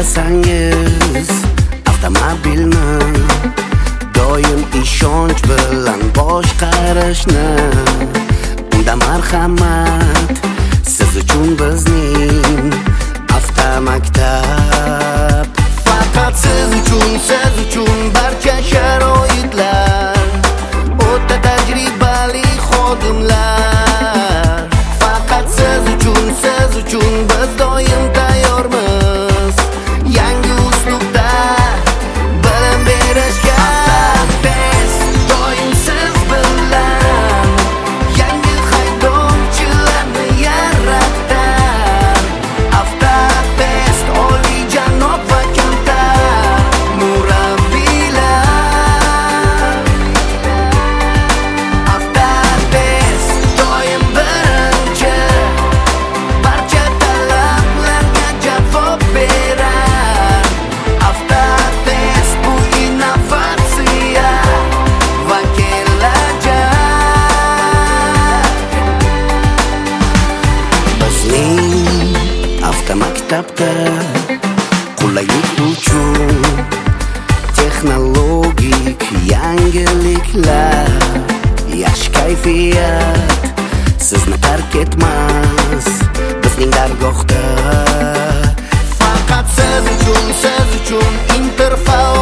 tanlasangiz avtomobilni, doim ishonch bilan boshqarishni, unda marhamat siz uchun bizning avtomaktab. Faqat siz uchun barcha sharoitlar, o'ta tajribali xodimlar. Faqat siz uchun biz doim tayyormiz yangi uslubda bilim berishga. Biz doim siz bilan yangi haydovchilarni yaratgan. Avtotest olijanob va kamtar murabbiylar. Avtotest doim birinchi, barcha talablarga javob berar. Avtotest bu innovatsiya va kelajak. Bizning avtomaktabda qulaylik uchun texnologik yangiliklar, yaxshi kayfiyat sizni tark etmas bizning dargohda. Faqat siz uchun Interfax